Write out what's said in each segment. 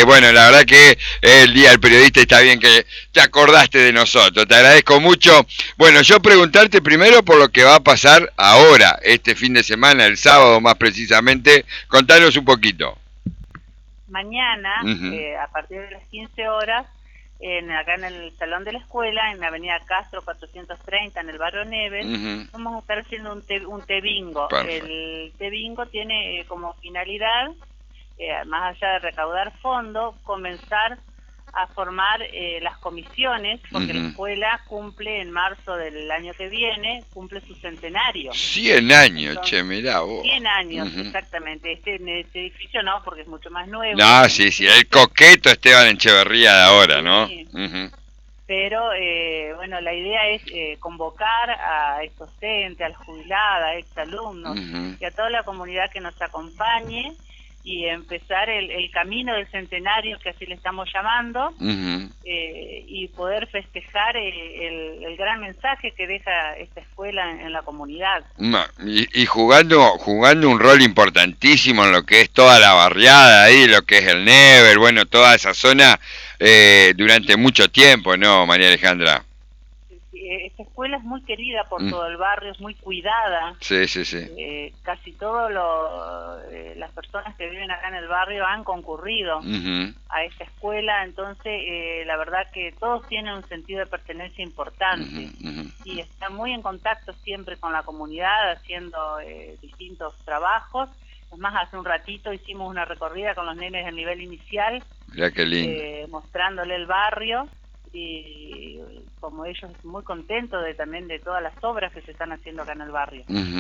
bueno, la verdad que el Día del Periodista está bien que te acordaste de nosotros, te agradezco mucho. Bueno, yo preguntarte primero por lo que va a pasar ahora, este fin de semana, el sábado más precisamente, contanos un poquito. Mañana, a partir de las 15 horas, acá en el Salón de la Escuela, en la avenida Castro 430, en el barrio Neves, vamos a estar haciendo un té bingo. Perfecto. El té bingo tiene como finalidad, más allá de recaudar fondos, comenzar a formar las comisiones, porque la escuela cumple en marzo del año que viene, cumple su centenario. 100 años, Entonces, che, mirá vos. 100 años, exactamente. En este edificio no, porque es mucho más nuevo. No, sí, el coqueto Esteban Echeverría de ahora, ¿no? Sí. Pero, bueno, la idea es convocar a ex docentes, al jubilado, a ex alumnos y a toda la comunidad que nos acompañe y empezar el camino del centenario, que así le estamos llamando, y poder festejar el gran mensaje que deja esta escuela en la comunidad. Y jugando un rol importantísimo en lo que es toda la barriada ahí, lo que es el Never, bueno, toda esa zona durante mucho tiempo, ¿no, María Alejandra? Esta escuela es muy querida por todo el barrio, es muy cuidada. Sí. Casi todas las personas que viven acá en el barrio han concurrido a esta escuela, entonces la verdad que todos tienen un sentido de pertenencia importante y están muy en contacto siempre con la comunidad, haciendo distintos trabajos. Es más, hace un ratito hicimos una recorrida con los nenes del nivel inicial. Mirá qué lindo. Mostrándole el barrio, y como ellos muy contentos también de todas las obras que se están haciendo acá en el barrio.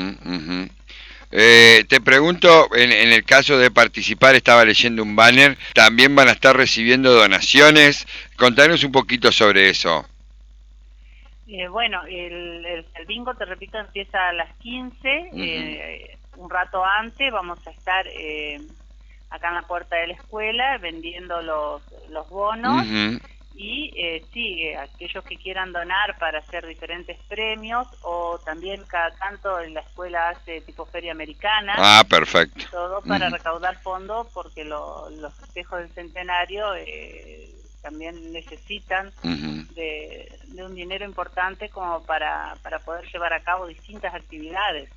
Te pregunto, en el caso de participar, estaba leyendo un banner, también van a estar recibiendo donaciones. Contanos un poquito sobre eso. Bueno, el bingo, te repito, empieza a las 15, un rato antes vamos a estar acá en la puerta de la escuela vendiendo los bonos. Y sí, aquellos que quieran donar para hacer diferentes premios, o también cada tanto en la escuela hace tipo feria americana. Ah, perfecto. Todo para recaudar fondos, porque los festejos del centenario también necesitan de un dinero importante como para poder llevar a cabo distintas actividades.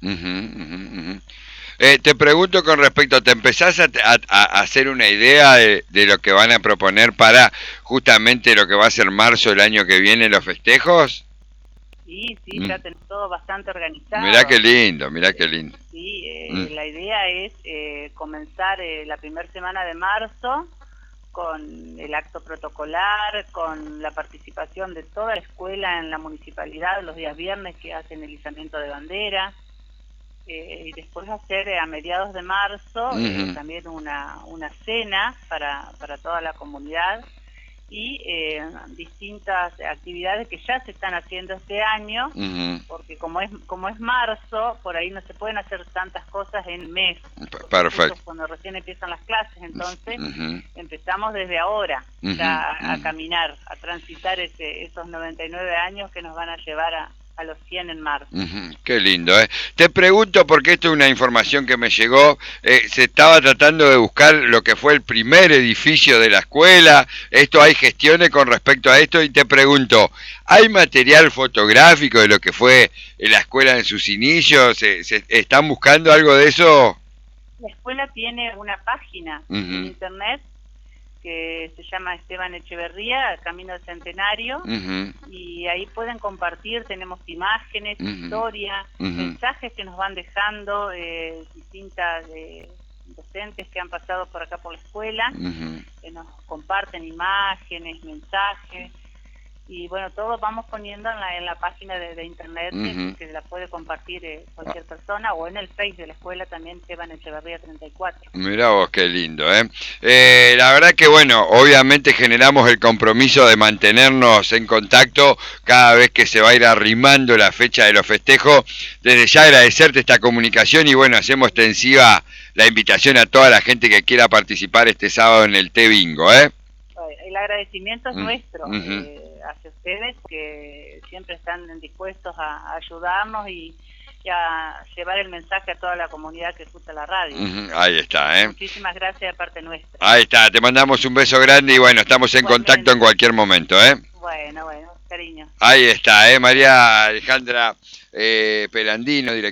Te pregunto con respecto, ¿te empezás a hacer una idea de lo que van a proponer para justamente lo que va a ser marzo del año que viene, los festejos? Sí, ya tenemos todo bastante organizado. Mirá qué lindo. Sí, la idea es comenzar la primera semana de marzo con el acto protocolar, con la participación de toda la escuela en la municipalidad los días viernes que hacen el izamiento de bandera. Y después hacer a mediados de marzo también una cena para toda la comunidad y distintas actividades que ya se están haciendo este año, porque como es marzo, por ahí no se pueden hacer tantas cosas en mes. Perfecto. Cuando recién empiezan las clases, entonces empezamos desde ahora ya a caminar, a transitar esos 99 años que nos van a llevar a los 100 en marzo. Qué lindo, ¿eh? Te pregunto, porque esto es una información que me llegó, se estaba tratando de buscar lo que fue el primer edificio de la escuela, hay gestiones con respecto a esto, y te pregunto, ¿hay material fotográfico de lo que fue la escuela en sus inicios? ¿Se están buscando algo de eso? La escuela tiene una página en internet que se llama Esteban Echeverría, Camino del Centenario, y ahí pueden compartir, tenemos imágenes, historia, mensajes que nos van dejando distintas docentes que han pasado por acá por la escuela, que nos comparten imágenes, mensajes, y bueno, todo vamos poniendo en la página de internet que la puede compartir cualquier persona, o en el Face de la escuela también, Esteban Echeverría 34. Mirá vos, qué lindo, la verdad que bueno, obviamente generamos el compromiso de mantenernos en contacto cada vez que se va a ir arrimando la fecha de los festejos. Desde ya agradecerte esta comunicación y bueno, hacemos extensiva la invitación a toda la gente que quiera participar este sábado en el té bingo, El agradecimiento es nuestro hacia ustedes, que siempre están dispuestos a ayudarnos y y a llevar el mensaje a toda la comunidad que escucha la radio. Ahí está, Muchísimas gracias de parte nuestra. Ahí está, te mandamos un beso grande y bueno, estamos en contacto en cualquier momento, Bueno, cariño. Ahí está, María Alejandra Pelandino, directora